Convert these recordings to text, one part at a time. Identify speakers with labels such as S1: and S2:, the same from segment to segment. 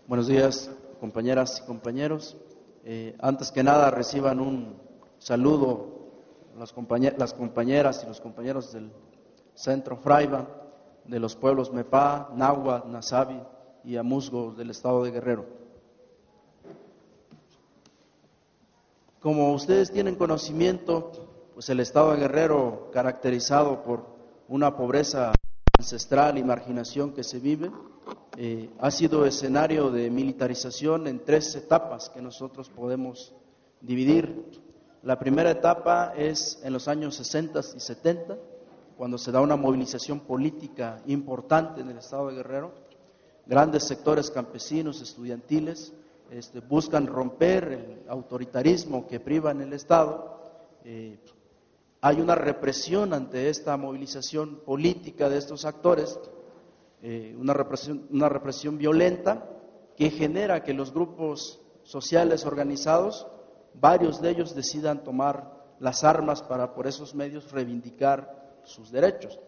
S1: Buenos días, compañeras y compañeros. Antes que nada, reciban un saludo las compañeras y los compañeros del Centro Fraiba, de los pueblos Mepá, Náhuatl, Nasavi y Amusgo del estado de Guerrero. Como ustedes tienen conocimiento, pues el estado de Guerrero, caracterizado por una pobreza ancestral y marginación que se vive, ha sido escenario de militarización en 3 etapas que nosotros podemos dividir. La primera etapa es en los años 60 y 70, cuando se da una movilización política importante en el estado de Guerrero. Grandes sectores campesinos, estudiantiles, buscan romper el autoritarismo que priva en el estado. Hay una represión ante esta movilización política de estos actores, una represión violenta que genera que los grupos sociales organizados, varios de ellos decidan tomar las armas para por esos medios reivindicar sus derechos.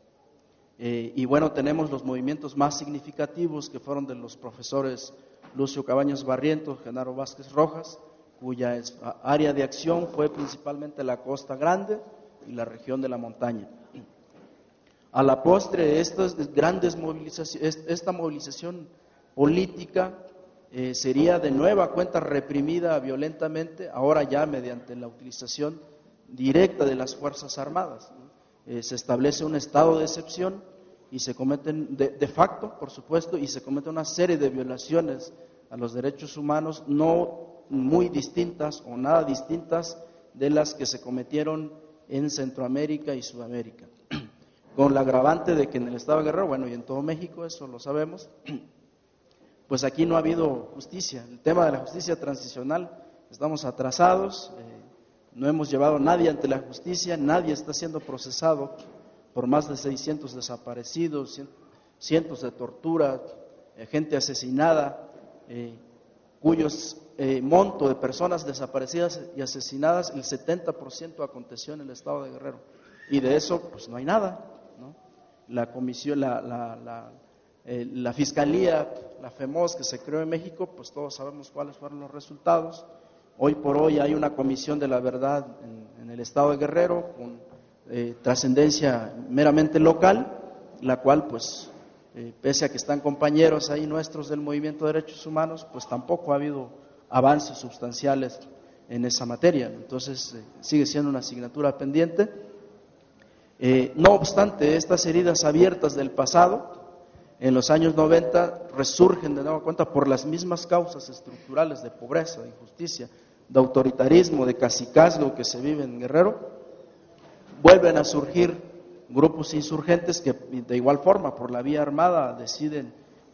S1: Y bueno, tenemos los movimientos más significativos que fueron de los profesores Lucio Cabañas Barrientos, Genaro Vázquez Rojas, cuya área de acción fue principalmente la Costa Grande y la región de la montaña. A la postre, esta movilización política sería de nueva cuenta reprimida violentamente, ahora ya mediante la utilización directa de las Fuerzas Armadas. Se establece un estado de excepción y se cometen, de facto, por supuesto, y se comete una serie de violaciones a los derechos humanos no muy distintas o nada distintas de las que se cometieron en Centroamérica y Sudamérica. Con la agravante de que en el estado de Guerrero, bueno, y en todo México, eso lo sabemos, pues aquí no ha habido justicia. El tema de la justicia transicional, estamos atrasados, no hemos llevado a nadie ante la justicia, nadie está siendo procesado por más de 600 desaparecidos, cientos de torturas, gente asesinada, cuyos monto de personas desaparecidas y asesinadas, el 70% aconteció en el estado de Guerrero. Y de eso, pues no hay nada, ¿no? La comisión, la fiscalía, la FEMOS que se creó en México, pues todos sabemos cuáles fueron los resultados. Hoy por hoy hay una comisión de la verdad en el estado de Guerrero con trascendencia meramente local, la cual pues pese a que están compañeros ahí nuestros del movimiento de derechos humanos, pues tampoco ha habido avances sustanciales en esa materia. Entonces sigue siendo una asignatura pendiente. No obstante, estas heridas abiertas del pasado, en los años 90, resurgen de nueva cuenta por las mismas causas estructurales de pobreza, de injusticia, de autoritarismo, de cacicazgo que se vive en Guerrero. Vuelven a surgir grupos insurgentes que de igual forma por la vía armada deciden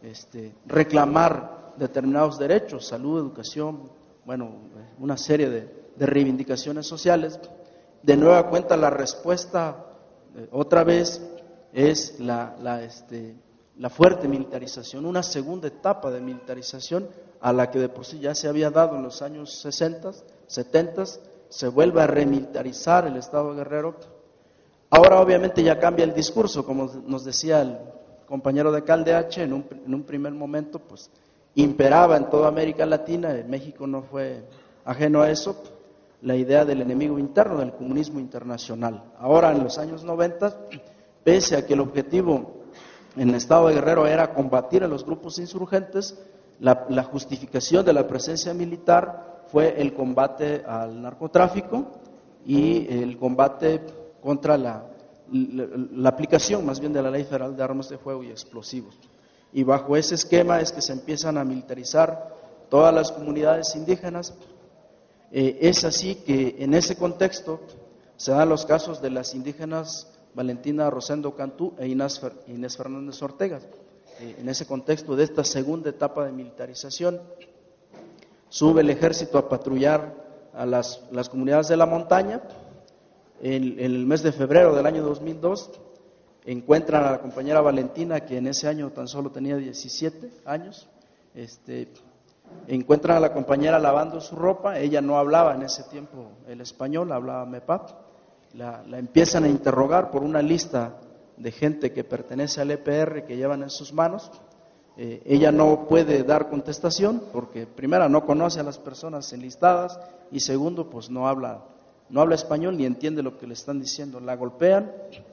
S1: reclamar determinados derechos, salud, educación, bueno, una serie de reivindicaciones sociales. De nueva cuenta la respuesta otra vez es la fuerte militarización, una segunda etapa de militarización a la que de por sí ya se había dado en los años 60, 70, se vuelve a remilitarizar el estado de Guerrero. Ahora obviamente ya cambia el discurso, como nos decía el compañero de CalDH, en un primer momento pues imperaba en toda América Latina, en México no fue ajeno a eso, la idea del enemigo interno, del comunismo internacional. Ahora en los años 90, pese a que el objetivo en el estado de Guerrero era combatir a los grupos insurgentes, la justificación de la presencia militar fue el combate al narcotráfico y el combate contra la aplicación más bien de la Ley Federal de Armas de Fuego y Explosivos. Y bajo ese esquema es que se empiezan a militarizar todas las comunidades indígenas. Es así que en ese contexto se dan los casos de las indígenas Valentina Rosendo Cantú e Inés Fernández Ortega. En ese contexto de esta segunda etapa de militarización, sube el ejército a patrullar a las comunidades de la montaña. En el mes de febrero del año 2002 encuentran a la compañera Valentina, que en ese año tan solo tenía 17 años, encuentran a la compañera lavando su ropa. Ella no hablaba en ese tiempo el español, hablaba mepap. La empiezan a interrogar por una lista de gente que pertenece al EPR que llevan en sus manos. ella no puede dar contestación porque primero no conoce a las personas enlistadas y segundo pues no habla español ni entiende lo que le están diciendo. La golpean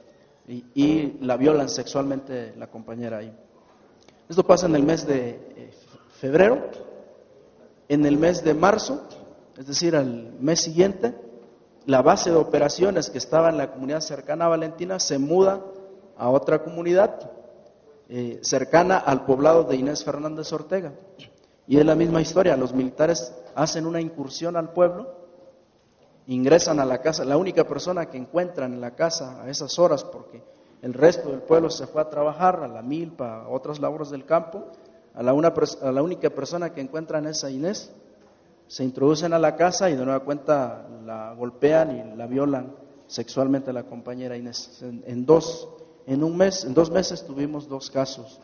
S1: y la violan sexualmente la compañera ahí. Esto pasa en el mes de febrero. En el mes de marzo, es decir, al mes siguiente, la base de operaciones que estaba en la comunidad cercana a Valentina se muda a otra comunidad cercana al poblado de Inés Fernández Ortega. Y es la misma historia, los militares hacen una incursión al pueblo, ingresan a la casa, la única persona que encuentran en la casa a esas horas, porque el resto del pueblo se fue a trabajar, a la milpa, a otras labores del campo, a la única persona que encuentran es a Inés. Se introducen a la casa y de nueva cuenta la golpean y la violan sexualmente a la compañera Inés. En 2 meses tuvimos 2 casos.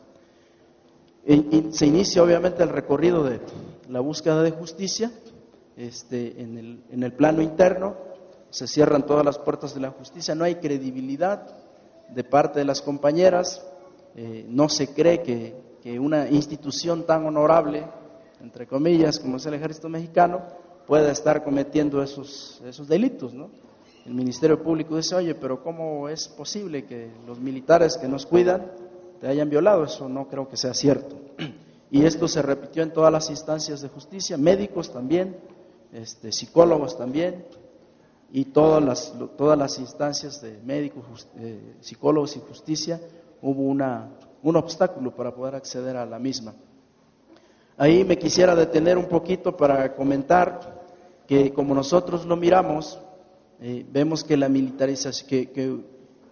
S1: Y se inicia obviamente el recorrido de la búsqueda de justicia. En el plano interno se cierran todas las puertas de la justicia, no hay credibilidad de parte de las compañeras, no se cree que una institución tan honorable, entre comillas, como es el Ejército Mexicano, pueda estar cometiendo esos delitos, ¿no? El Ministerio Público dice, oye, pero ¿cómo es posible que los militares que nos cuidan te hayan violado? Eso no creo que sea cierto. Y esto se repitió en todas las instancias de justicia, médicos también, psicólogos también, y todas las instancias de médicos, psicólogos y justicia, hubo un obstáculo para poder acceder a la misma. Ahí me quisiera detener un poquito para comentar que como nosotros lo miramos, vemos que la militarización, que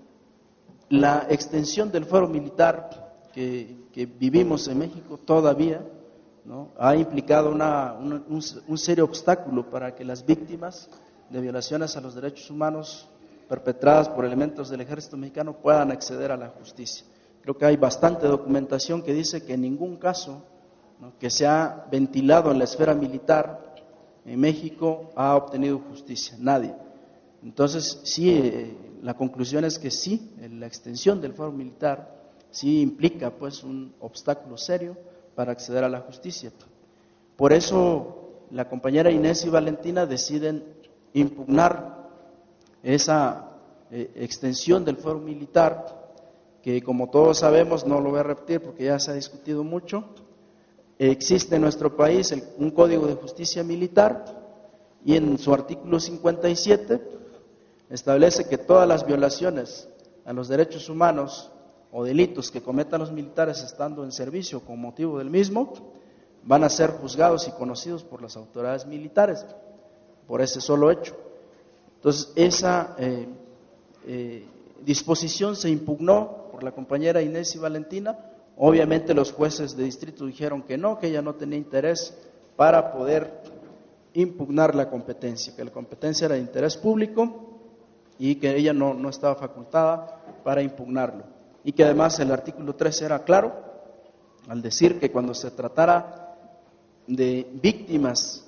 S1: la extensión del fuero militar que vivimos en México todavía, ¿no?, ha implicado un serio obstáculo para que las víctimas de violaciones a los derechos humanos perpetradas por elementos del Ejército Mexicano puedan acceder a la justicia. Creo que hay bastante documentación que dice que en ningún caso, ¿no?, que se ha ventilado en la esfera militar en México ha obtenido justicia, nadie. Entonces, sí, la conclusión es que sí, la extensión del fuero militar sí implica pues un obstáculo serio para acceder a la justicia. Por eso la compañera Inés y Valentina deciden impugnar esa extensión del fuero militar, que como todos sabemos, no lo voy a repetir porque ya se ha discutido mucho, existe en nuestro país un Código de Justicia Militar y en su artículo 57 establece que todas las violaciones a los derechos humanos o delitos que cometan los militares estando en servicio con motivo del mismo van a ser juzgados y conocidos por las autoridades militares por ese solo hecho. Entonces, esa disposición se impugnó por la compañera Inés y Valentina. Obviamente los jueces de distrito dijeron que no, que ella no tenía interés para poder impugnar la competencia, que la competencia era de interés público y que ella no estaba facultada para impugnarlo. Y que además el artículo 13 era claro al decir que cuando se tratara de víctimas,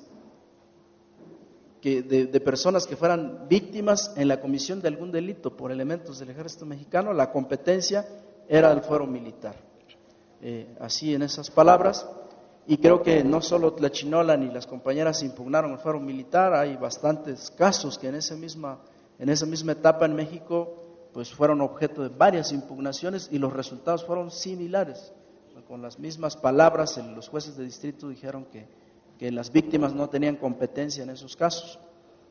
S1: de personas que fueran víctimas en la comisión de algún delito por elementos del Ejército Mexicano, la competencia era del fuero militar. Así en esas palabras, y creo que no solo Tlachinola ni las compañeras impugnaron el fuero militar, hay bastantes casos que en esa misma etapa en México pues fueron objeto de varias impugnaciones y los resultados fueron similares. Con las mismas palabras, los jueces de distrito dijeron que las víctimas no tenían competencia en esos casos.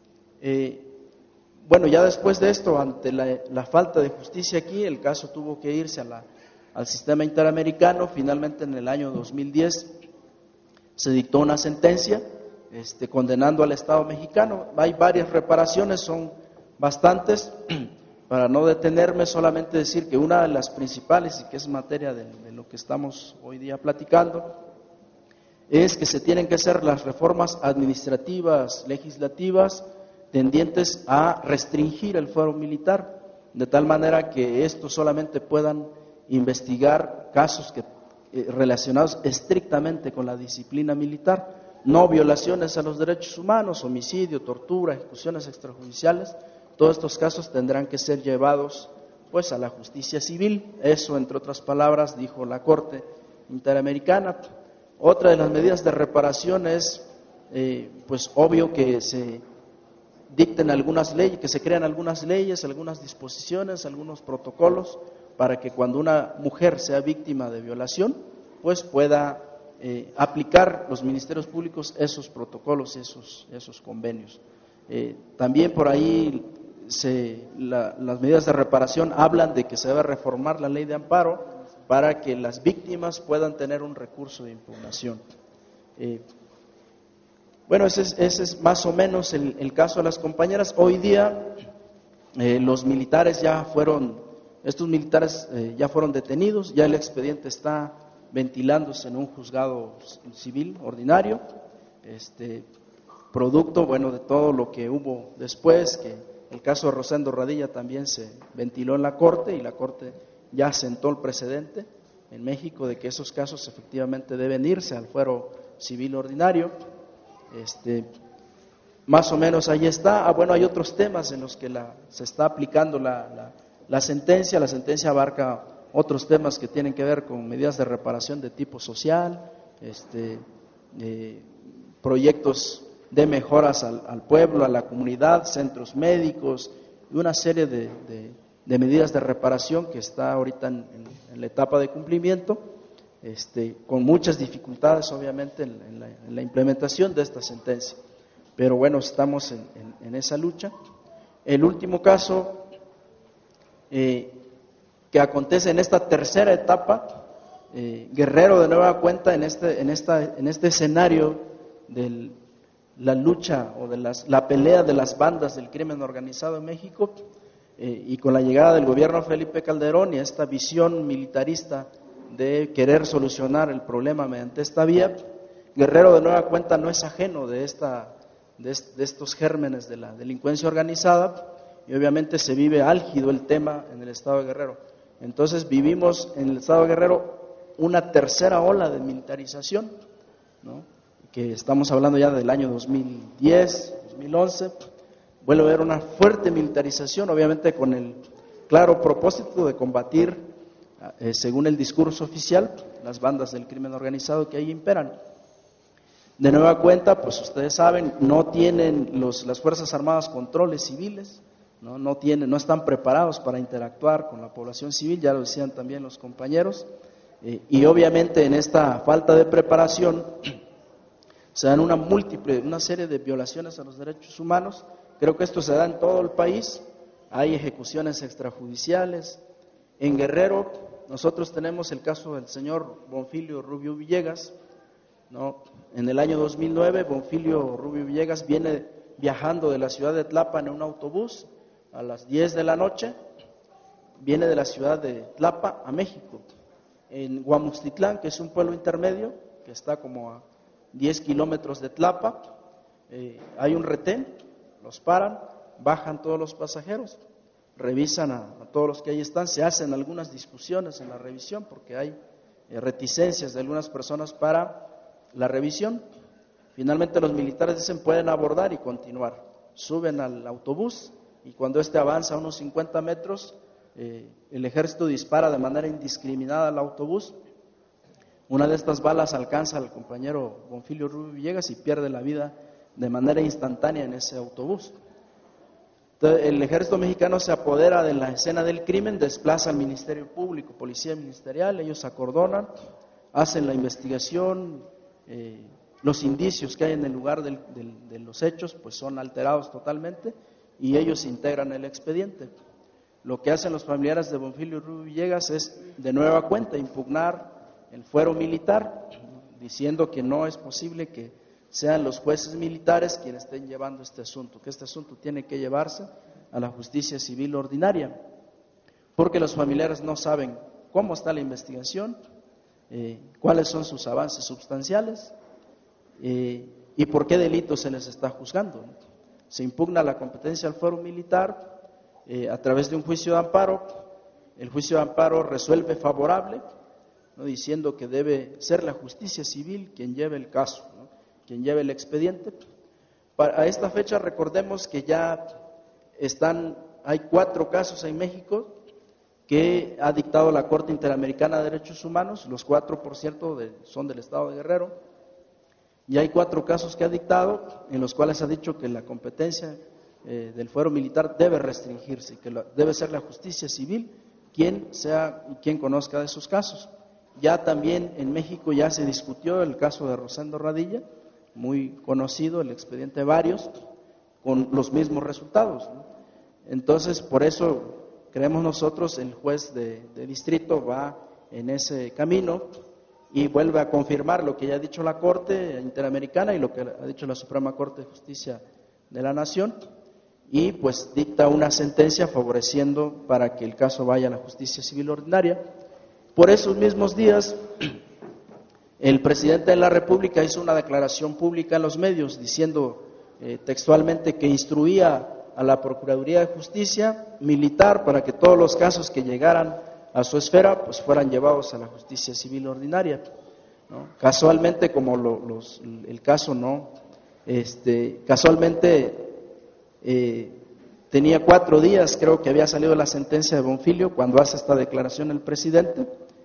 S1: Bueno, ya después de esto, ante la falta de justicia aquí, el caso tuvo que irse al sistema interamericano. Finalmente, en el año 2010, se dictó una sentencia condenando al Estado mexicano. Hay varias reparaciones, son bastantes. Para no detenerme, solamente decir que una de las principales, y que es materia de lo que estamos hoy día platicando, es que se tienen que hacer las reformas administrativas, legislativas, tendientes a restringir el fuero militar, de tal manera que estos solamente puedan investigar casos relacionados estrictamente con la disciplina militar, no violaciones a los derechos humanos, homicidio, tortura, ejecuciones extrajudiciales. Todos estos casos tendrán que ser llevados pues a la justicia civil. Eso, entre otras palabras, dijo la Corte Interamericana. Otra de las medidas de reparación es, pues obvio que se dicten algunas leyes, que se crean algunas leyes, algunas disposiciones, algunos protocolos, para que cuando una mujer sea víctima de violación, pues pueda aplicar los ministerios públicos esos protocolos y esos convenios. También por ahí las medidas de reparación hablan de que se debe reformar la ley de amparo para que las víctimas puedan tener un recurso de impugnación. Bueno, ese es más o menos el caso de las compañeras. Hoy día estos militares ya fueron detenidos, ya el expediente está ventilándose en un juzgado civil ordinario, producto, bueno, de todo lo que hubo después, que el caso de Rosendo Radilla también se ventiló en la Corte, y la Corte ya sentó el precedente en México de que esos casos efectivamente deben irse al fuero civil ordinario. Más o menos ahí está. Bueno, hay otros temas en los que se está aplicando la sentencia. La sentencia abarca otros temas que tienen que ver con medidas de reparación de tipo social, proyectos de mejoras al pueblo, a la comunidad, centros médicos, y una serie de medidas de reparación que está ahorita en la etapa de cumplimiento, con muchas dificultades obviamente en la implementación de esta sentencia. Pero bueno, estamos en esa lucha. El último caso que acontece en esta tercera etapa, Guerrero de nueva cuenta en este escenario de la lucha o de la pelea de las bandas del crimen organizado en México, y con la llegada del gobierno Felipe Calderón y esta visión militarista de querer solucionar el problema mediante esta vía, Guerrero de nueva cuenta no es ajeno de estos gérmenes de la delincuencia organizada, y obviamente se vive álgido el tema en el estado de Guerrero. Entonces vivimos en el estado de Guerrero una tercera ola de militarización, ¿no? Que estamos hablando ya del año 2010, 2011, vuelve a haber una fuerte militarización, obviamente con el claro propósito de combatir, según el discurso oficial, las bandas del crimen organizado que ahí imperan. De nueva cuenta, pues ustedes saben, no tienen las Fuerzas Armadas controles civiles, no están preparados para interactuar con la población civil, ya lo decían también los compañeros, y obviamente en esta falta de preparación se dan una serie de violaciones a los derechos humanos. Creo que esto se da en todo el país. Hay ejecuciones extrajudiciales. En Guerrero nosotros tenemos el caso del señor Bonfilio Rubio Villegas, ¿no? En el año 2009 Bonfilio Rubio Villegas viene viajando de la ciudad de Tlapa en un autobús a las 10 de la noche, viene de la ciudad de Tlapa a México. En Guamuxtitlán, que es un pueblo intermedio, que está como a 10 kilómetros de Tlapa, hay un retén, los paran, bajan todos los pasajeros, revisan a todos los que ahí están, se hacen algunas discusiones en la revisión porque hay reticencias de algunas personas para la revisión. Finalmente los militares dicen pueden abordar y continuar, suben al autobús y cuando este avanza unos 50 metros, el ejército dispara de manera indiscriminada al autobús. Una de estas balas alcanza al compañero Bonfilio Rubio Villegas y pierde la vida de manera instantánea en ese autobús. Entonces, el ejército mexicano se apodera de la escena del crimen, desplaza al Ministerio Público, Policía Ministerial, ellos acordonan, hacen la investigación, los indicios que hay en el lugar de los hechos pues son alterados totalmente y ellos integran el expediente. Lo que hacen los familiares de Bonfilio Rubio Villegas es de nueva cuenta impugnar el fuero militar, diciendo que no es posible que sean los jueces militares quienes estén llevando este asunto, que este asunto tiene que llevarse a la justicia civil ordinaria, porque los familiares no saben cómo está la investigación, cuáles son sus avances sustanciales y por qué delitos se les está juzgando. Se impugna la competencia al fuero militar a través de un juicio de amparo. El juicio de amparo resuelve favorable, ¿no? Diciendo que debe ser la justicia civil quien lleve el caso, ¿no? Quien lleve el expediente. A esta fecha recordemos que ya hay 4 casos en México que ha dictado la Corte Interamericana de Derechos Humanos. Los 4, por cierto, son del Estado de Guerrero. Y hay 4 casos que ha dictado en los cuales ha dicho que la competencia del fuero militar debe restringirse, que debe ser la justicia civil quien conozca de esos casos. Ya también en México ya se discutió el caso de Rosendo Radilla, muy conocido, el expediente Varios, con los mismos resultados, ¿no? Entonces, por eso creemos nosotros, el juez de distrito va en ese camino y vuelve a confirmar lo que ya ha dicho la Corte Interamericana y lo que ha dicho la Suprema Corte de Justicia de la Nación, y pues dicta una sentencia favoreciendo para que el caso vaya a la justicia civil ordinaria. Por esos mismos días, el presidente de la República hizo una declaración pública en los medios diciendo textualmente que instruía a la Procuraduría de Justicia militar para que todos los casos que llegaran a su esfera pues fueran llevados a la justicia civil ordinaria, ¿no? Casualmente, como el caso no, tenía 4 días, creo que había salido la sentencia de Bonfilio cuando hace esta declaración el presidente.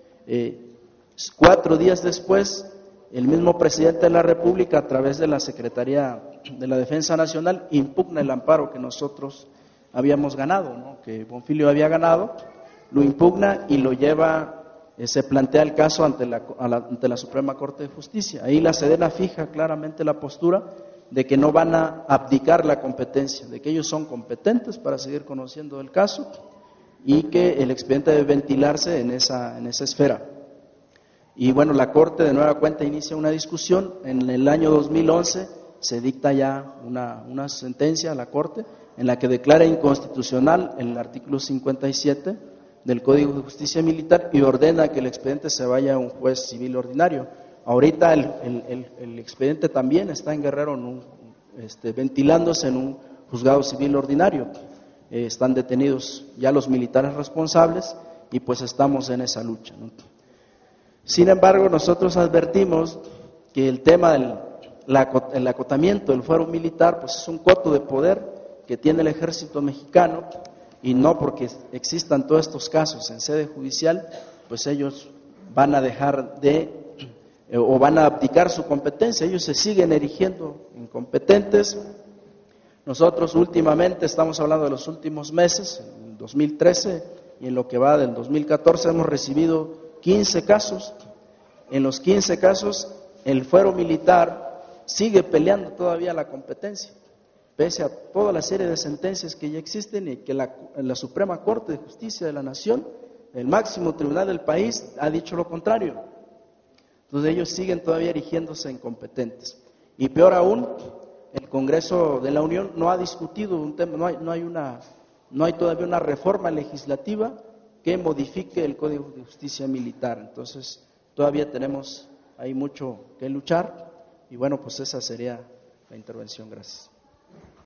S1: 4 días después, el mismo presidente de la República, a través de la Secretaría de la Defensa Nacional, impugna el amparo que nosotros habíamos ganado, ¿no? Que Bonfilio había ganado, lo impugna y lo lleva, se plantea el caso ante la Suprema Corte de Justicia. Ahí la Sedena fija claramente la postura de que no van a abdicar la competencia, de que ellos son competentes para seguir conociendo el caso y que el expediente debe ventilarse en esa esfera. Y bueno, la Corte de nueva cuenta inicia una discusión. En el año 2011 se dicta ya una sentencia a la Corte en la que declara inconstitucional el artículo 57 del Código de Justicia Militar y ordena que el expediente se vaya a un juez civil ordinario. Ahorita el expediente también está en Guerrero, ventilándose en un juzgado civil ordinario. Están detenidos ya los militares responsables y pues estamos en esa lucha, ¿no? Sin embargo, nosotros advertimos que el tema del acotamiento del fuero militar pues es un coto de poder que tiene el ejército mexicano, y no porque existan todos estos casos en sede judicial, pues ellos van a dejar o van a abdicar su competencia. Ellos se siguen erigiendo incompetentes. Nosotros últimamente, estamos hablando de los últimos meses, en el 2013 y en lo que va del 2014, hemos recibido 15 casos. En los 15 casos, el fuero militar sigue peleando todavía la competencia, pese a toda la serie de sentencias que ya existen y que la Suprema Corte de Justicia de la Nación, el máximo tribunal del país, ha dicho lo contrario. Entonces ellos siguen todavía erigiéndose incompetentes. Y peor aún, el Congreso de la Unión no ha discutido un tema, no hay todavía una reforma legislativa que modifique el Código de Justicia Militar. Entonces todavía tenemos ahí mucho que luchar y bueno, pues esa sería la intervención. Gracias.